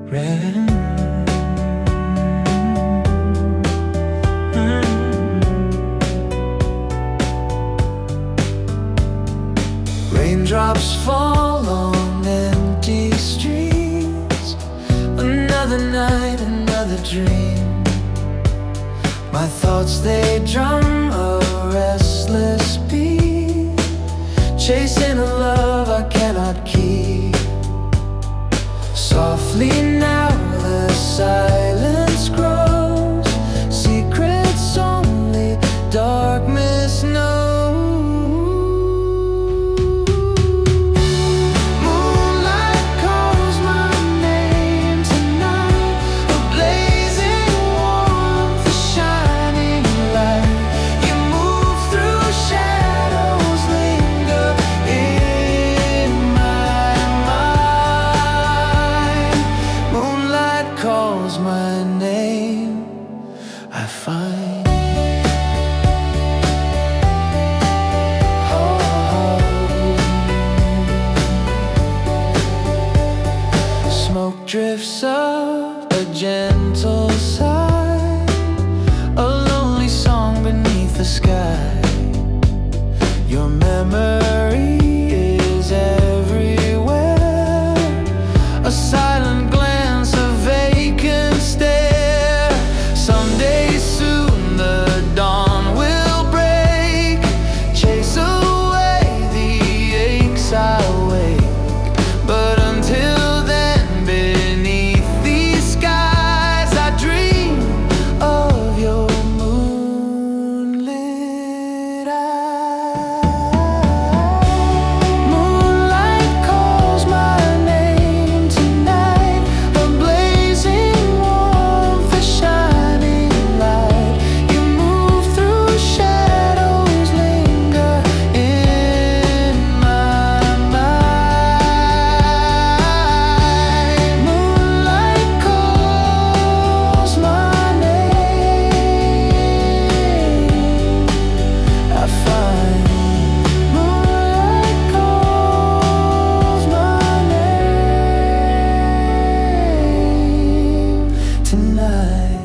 Rain. Raindrops fall on empty streets. Another night, another dream. My thoughts, they drum a restless beat, chasing a love I cannot keep. Softly now the silence grows, secrets only darkness knows. Calls my name, I find. Smoke drifts up a gentle sigh, a lonely song beneath the sky. Your memory is everywhere, a silent glance, a vacant stare. Someday soon the dawn will break, chase away the aches I wake. But until then, beneath these skies, I dream of your moonlit eyes. Moonlight calls my name tonight, a blazing warmth, a shining light. You move through shadows, linger in my mind. Moonlight calls my name, I find. Moonlight calls my name tonight.